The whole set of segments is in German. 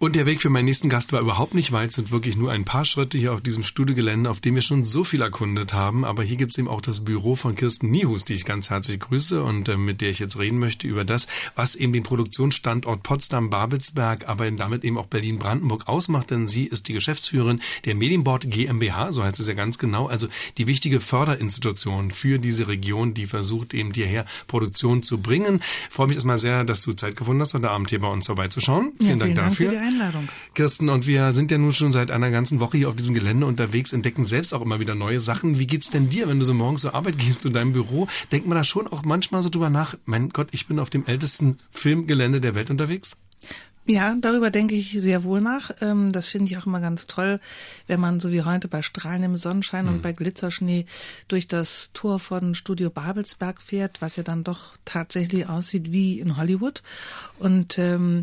Und der Weg für meinen nächsten Gast war überhaupt nicht weit, sind wirklich nur ein paar Schritte hier auf diesem Studiogelände, auf dem wir schon so viel erkundet haben. Aber hier gibt's eben auch das Büro von Kirsten Niehus, die ich ganz herzlich grüße und mit der ich jetzt reden möchte über das, was eben den Produktionsstandort Potsdam-Babelsberg, aber damit eben auch Berlin-Brandenburg ausmacht. Denn sie ist die Geschäftsführerin der Medienboard GmbH, so heißt es ja ganz genau, also die wichtige Förderinstitution für diese Region, die versucht eben hierher Produktion zu bringen. Ich freue mich erstmal sehr, dass du Zeit gefunden hast, heute Abend hier bei uns vorbeizuschauen. Vielen Dank dafür. Für die Einladung. Kirsten, und wir sind ja nun schon seit einer ganzen Woche hier auf diesem Gelände unterwegs, entdecken selbst auch immer wieder neue Sachen. Wie geht's denn dir, wenn du so morgens zur Arbeit gehst, zu deinem Büro? Denkt man da schon auch manchmal so drüber nach, mein Gott, ich bin auf dem ältesten Filmgelände der Welt unterwegs? Ja, darüber denke ich sehr wohl nach. Das finde ich auch immer ganz toll, wenn man so wie heute bei strahlendem Sonnenschein und bei Glitzerschnee durch das Tor von Studio Babelsberg fährt, was ja dann doch tatsächlich aussieht wie in Hollywood. Und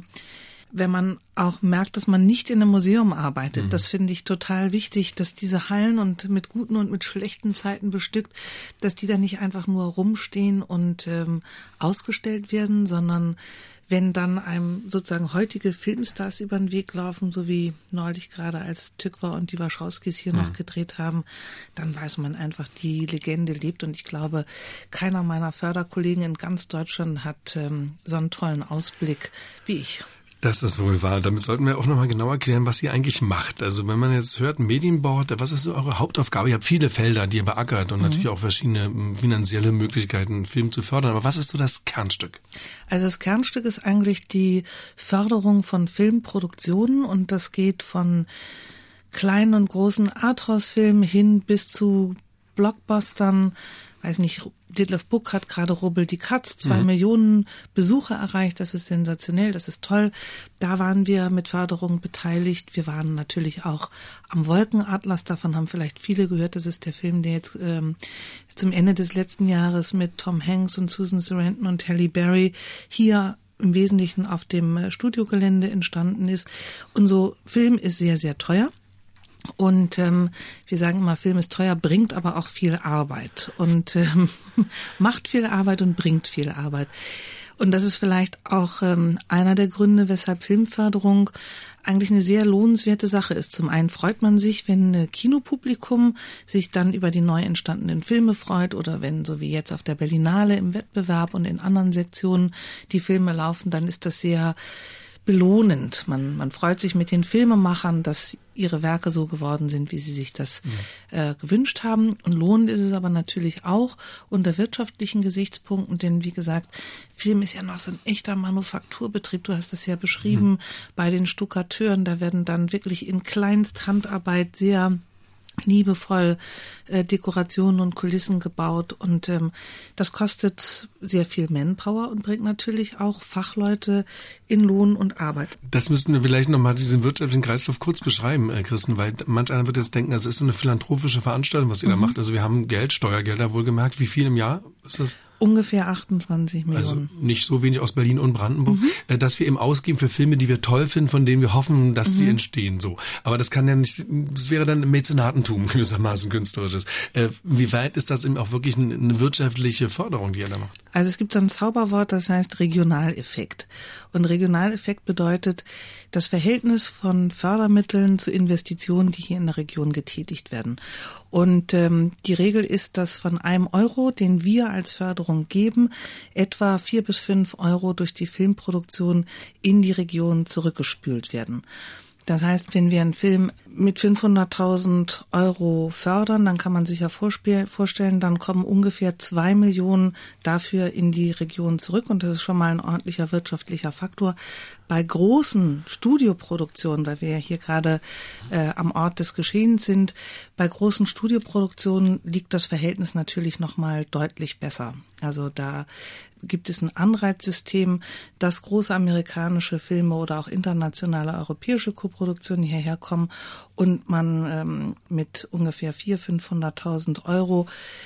wenn man auch merkt, dass man nicht in einem Museum arbeitet, das finde ich total wichtig, dass diese Hallen und mit guten und mit schlechten Zeiten bestückt, dass die da nicht einfach nur rumstehen und ausgestellt werden, sondern wenn dann einem sozusagen heutige Filmstars über den Weg laufen, so wie neulich gerade als Tykwer und die Wachowskis hier noch gedreht haben, dann weiß man einfach, die Legende lebt. Und ich glaube, keiner meiner Förderkollegen in ganz Deutschland hat so einen tollen Ausblick wie ich. Das ist wohl wahr. Damit sollten wir auch nochmal genau erklären, was ihr eigentlich macht. Also wenn man jetzt hört, Medienboard, was ist so eure Hauptaufgabe? Ihr habt viele Felder, die ihr beackert und natürlich auch verschiedene finanzielle Möglichkeiten, Film zu fördern. Aber was ist so das Kernstück? Also das Kernstück ist eigentlich die Förderung von Filmproduktionen und das geht von kleinen und großen Arthouse-Filmen hin bis zu Blockbustern. Weiß nicht, Detlef Buck hat gerade Rubbel die Katz, 2 Millionen Besucher erreicht. Das ist sensationell, das ist toll. Da waren wir mit Förderung beteiligt. Wir waren natürlich auch am Wolkenatlas. Davon haben vielleicht viele gehört. Das ist der Film, der jetzt zum Ende des letzten Jahres mit Tom Hanks und Susan Sarandon und Halle Berry hier im Wesentlichen auf dem Studiogelände entstanden ist. Und so Film ist sehr, sehr teuer. Und wir sagen immer, Film ist teuer, bringt aber auch viel Arbeit und macht viel Arbeit und bringt viel Arbeit. Und das ist vielleicht auch einer der Gründe, weshalb Filmförderung eigentlich eine sehr lohnenswerte Sache ist. Zum einen freut man sich, wenn ein Kinopublikum sich dann über die neu entstandenen Filme freut oder wenn, so wie jetzt auf der Berlinale im Wettbewerb und in anderen Sektionen die Filme laufen, dann ist das sehr belohnend. Man freut sich mit den Filmemachern, dass ihre Werke so geworden sind, wie sie sich das gewünscht haben. Und lohnend ist es aber natürlich auch unter wirtschaftlichen Gesichtspunkten, denn wie gesagt, Film ist ja noch so ein echter Manufakturbetrieb. Du hast es ja beschrieben bei den Stuckateuren, da werden dann wirklich in Kleinsthandarbeit sehr liebevoll Dekorationen und Kulissen gebaut und das kostet sehr viel Manpower und bringt natürlich auch Fachleute in Lohn und Arbeit. Das müssten wir vielleicht nochmal diesen wirtschaftlichen Kreislauf kurz beschreiben, Kirsten, weil manch einer wird jetzt denken, das ist so eine philanthropische Veranstaltung, was ihr da macht. Also wir haben Geld, Steuergelder wohlgemerkt. Wie viel im Jahr ist das? Ungefähr 28 Millionen. Also nicht so wenig aus Berlin und Brandenburg, dass wir eben ausgeben für Filme, die wir toll finden, von denen wir hoffen, dass sie entstehen. So, aber das kann ja nicht, das wäre dann Mäzenatentum gewissermaßen künstlerisches. Wie weit ist das eben auch wirklich eine wirtschaftliche Förderung, die ihr da macht? Also es gibt so ein Zauberwort, das heißt Regionaleffekt. Und Regionaleffekt bedeutet das Verhältnis von Fördermitteln zu Investitionen, die hier in der Region getätigt werden. Und die Regel ist, dass von einem Euro, den wir als Förderung geben, etwa 4 bis 5 Euro durch die Filmproduktion in die Region zurückgespült werden. Das heißt, wenn wir einen Film mit 500.000 Euro fördern, dann kann man sich ja vorstellen, dann kommen ungefähr 2 Millionen dafür in die Region zurück. Und das ist schon mal ein ordentlicher wirtschaftlicher Faktor. Bei großen Studioproduktionen, weil wir ja hier gerade am Ort des Geschehens sind, bei großen Studioproduktionen liegt das Verhältnis natürlich nochmal deutlich besser. Also da gibt es ein Anreizsystem, dass große amerikanische Filme oder auch internationale europäische Koproduktionen hierher kommen und man mit ungefähr 400.000, 500.000 Euro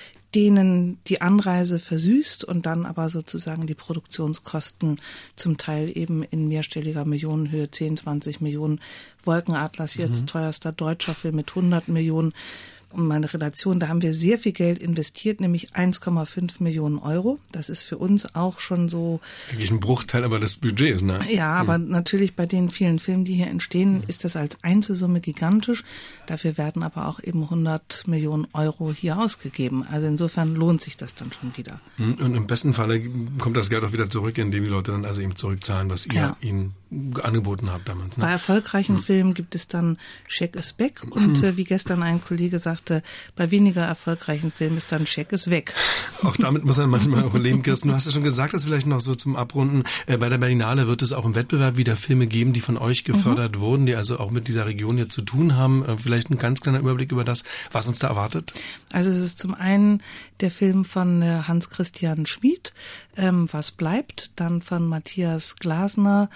denen die Anreise versüßt und dann aber sozusagen die Produktionskosten zum Teil eben in mehrstelliger Millionenhöhe, 10, 20 Millionen, Wolkenatlas jetzt teuerster deutscher Film mit 100 Millionen, um meine Relation, da haben wir sehr viel Geld investiert, nämlich 1,5 Millionen Euro. Das ist für uns auch schon so... Eigentlich ein Bruchteil aber des Budgets, ne? Ja, aber natürlich bei den vielen Filmen, die hier entstehen, ist das als Einzelsumme gigantisch. Dafür werden aber auch eben 100 Millionen Euro hier ausgegeben. Also insofern lohnt sich das dann schon wieder. Und im besten Falle kommt das Geld auch wieder zurück, indem die Leute dann also eben zurückzahlen, was ihr ihnen angeboten habt damals. Ne? Bei erfolgreichen Filmen gibt es dann Scheck ist weg und wie gestern ein Kollege sagte, bei weniger erfolgreichen Filmen ist dann Scheck ist weg. Auch damit muss man manchmal auch leben, Kirsten. Du hast ja schon gesagt, dass vielleicht noch so zum Abrunden, bei der Berlinale wird es auch im Wettbewerb wieder Filme geben, die von euch gefördert wurden, die also auch mit dieser Region hier zu tun haben. Vielleicht ein ganz kleiner Überblick über das, was uns da erwartet? Also es ist zum einen der Film von Hans-Christian Schmid, Was bleibt, dann von Matthias Glasner,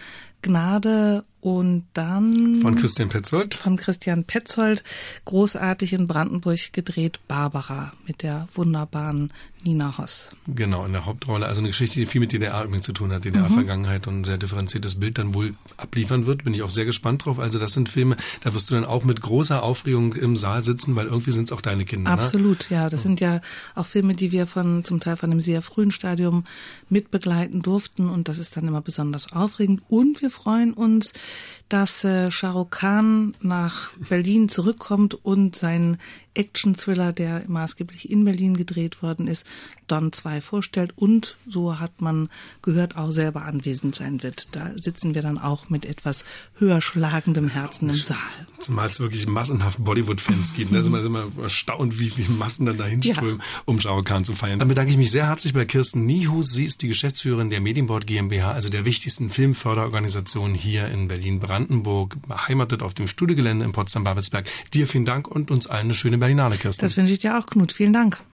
Gnade und dann... Von Christian Petzold. Von Christian Petzold, großartig in Brandenburg gedreht, Barbara mit der wunderbaren Nina Hoss. Genau, in der Hauptrolle. Also eine Geschichte, die viel mit DDR übrigens zu tun hat, DDR-Vergangenheit und ein sehr differenziertes Bild dann wohl abliefern wird. Bin ich auch sehr gespannt drauf. Also das sind Filme, da wirst du dann auch mit großer Aufregung im Saal sitzen, weil irgendwie sind es auch deine Kinder. Absolut, ne? Ja. Das sind ja auch Filme, die wir zum Teil von einem sehr frühen Stadium mitbegleiten durften und das ist dann immer besonders aufregend. Und wir freuen uns, dass Shah Rukh Khan nach Berlin zurückkommt und seinen Action-Thriller, der maßgeblich in Berlin gedreht worden ist, Don 2 vorstellt und, so hat man gehört, auch selber anwesend sein wird. Da sitzen wir dann auch mit etwas höher schlagendem Herzen im Saal. Zumal es wirklich massenhaft Bollywood-Fans gibt. Da sind wir immer erstaunt, wie viele Massen dann dahin strömen, um Shah Rukh Khan zu feiern. Dann bedanke ich mich sehr herzlich bei Kirsten Niehus. Sie ist die Geschäftsführerin der Medienboard GmbH, also der wichtigsten Filmförderorganisation hier in Berlin-Brandenburg, beheimatet auf dem Studiogelände in Potsdam-Babelsberg. Dir vielen Dank und uns allen eine schöne Berlinale, Kirsten. Das wünsche ich dir auch, Knut. Vielen Dank.